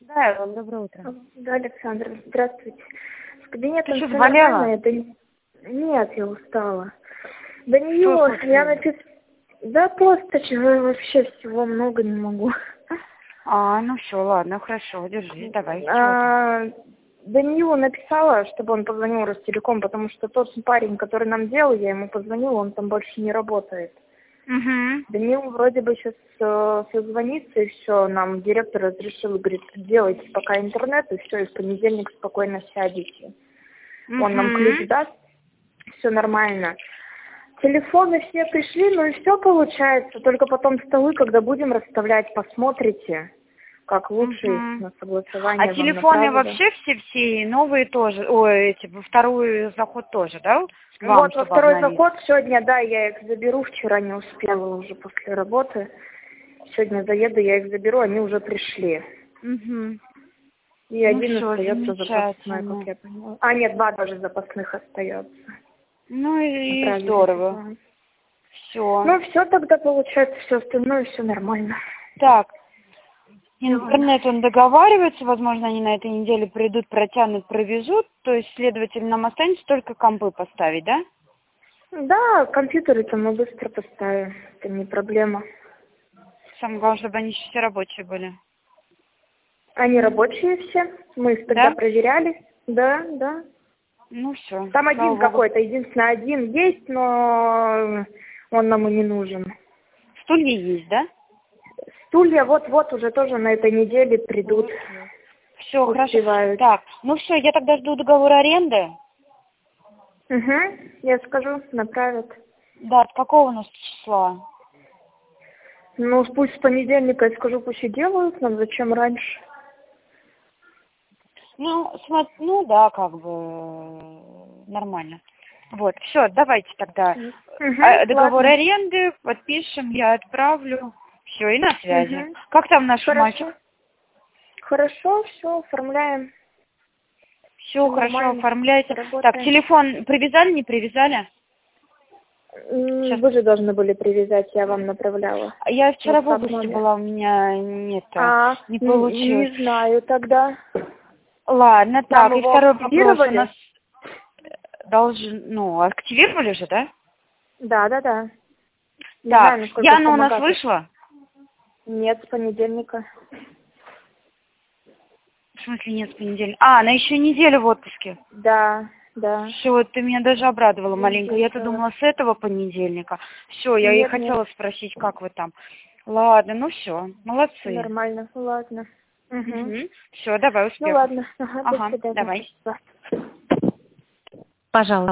Да, Элла, доброе утро. Да, Александр, здравствуйте. С кабинетом Ты что, всё заболела? нормально, Нет, я устала. До нее Что я случилось? Да просто чего вообще всего много не могу. Ну все, ладно, хорошо, держись, давай, чего там? До нее написала, чтобы он позвонил Ростелеком, потому что тот парень, который нам делал, я ему позвонила, он там больше не работает. Угу. Даниил вроде бы сейчас созвонится, и все, нам директор разрешил, говорит, делайте пока интернет, и все, и в понедельник спокойно сядете. Он нам ключ даст, все нормально. Телефоны все пришли, ну и все получается, только потом столы, когда будем расставлять, посмотрите, как лучше их на согласование А вам телефоны направили. вообще все новые тоже, во второй заход тоже, да? Вам, Вот во чтобы второй обновить? заход сегодня, да, я их заберу, вчера не успела уже после работы. Сегодня заеду, я их заберу, они уже пришли. Угу. И Ну один все, остается запасной, как замечательно. я поняла. Нет, два даже запасных остается. Ну и Направили здорово. туда. Все. Ну все тогда получается, все остальное, все нормально. Так, Ладно. интернет он договаривается, возможно, они на этой неделе придут, протянут, провезут, то есть, следовательно, нам останется только компы поставить, да? Да, компьютеры-то мы быстро поставим, это не проблема. Самое главное, чтобы они еще все рабочие были. Они рабочие все, мы их тогда Да? проверяли. Да, да. Ну все, Там слава один богу. какой-то, единственное, один есть, но он нам и не нужен. Стулья есть, да? Стулья вот-вот уже тоже на этой неделе придут. Все, хорошо. Успевают. Так, ну все, я тогда жду договор аренды. Угу, я скажу, направят. Да, от какого у нас числа? Ну, пусть с понедельника, я скажу, пусть и делают, нам зачем раньше. Ну да, как бы нормально. Вот, все, давайте тогда договор Ладно. аренды подпишем, я отправлю. Все, и на связи. Угу. Как там наш Хорошо. мальчик? Хорошо, все, оформляем. Все Все хорошо, нормально. оформляйте. Так, Работаем. телефон привязали, не привязали? Сейчас. Вы же должны были привязать, я вам направляла. Я вчера в WhatsApp области номер. была, у меня не получилось. Не знаю тогда. Ладно, Нам так, и его второй вопрос. У нас активировали? активировали же, да? Да. Не Так, знаю, насколько Яна у нас самокат. вышла? Нет, с понедельника. В смысле нет, с понедельника? Она еще неделю в отпуске. Да. Все, ты меня даже обрадовала маленько. Я-то Неделька. думала с этого понедельника. Все, я и Нет. хотела спросить, как вы там. Ладно, ну все, Всё молодцы. нормально. Ладно. Угу. Все, давай, Ну успехов. ладно. Ага, до свидания. Давай. Спасибо. Пожалуйста.